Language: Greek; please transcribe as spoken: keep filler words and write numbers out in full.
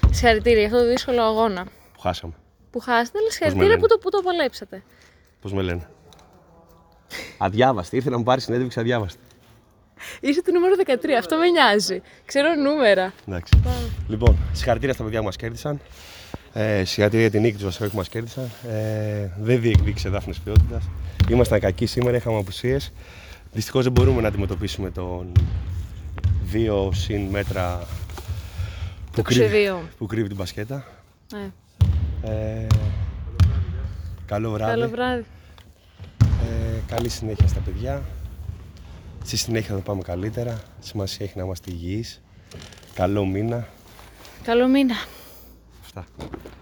Συγχαρητήρια για αυτό το δύσκολο αγώνα. Που χάσαμε. Που χάσατε, αλλά συγχαρητήρια που το, που το παλέψατε. Πώς με λένε. Αδιάβαστη. Ήρθε να μου πάρει συνέντευξη αδιάβαστη. Είσαι το νούμερο δεκατρία, αυτό με νοιάζει. Ξέρω νούμερα. Εντάξει. Λοιπόν, συγχαρητήρια στα παιδιά που μας κέρδισαν. Ε, συγχαρητήρια για την νίκη τους που μας κέρδισαν. Ε, δεν διεκδίκησε δάφνης ποιότητας. Ήμασταν κακοί σήμερα, είχαμε απουσίες. Δυστυχώς δεν μπορούμε να αντιμετωπίσουμε τον δύο συν μέτρα που κρύβει, που κρύβει την μπασκέτα. Ε. Ε, καλό βράδυ. Καλό βράδυ. Ε, καλή συνέχεια στα παιδιά. Στη συνέχεια θα πάμε καλύτερα. Σημασία έχει να είμαστε υγιείς. Καλό μήνα. Καλό μήνα. Αυτά.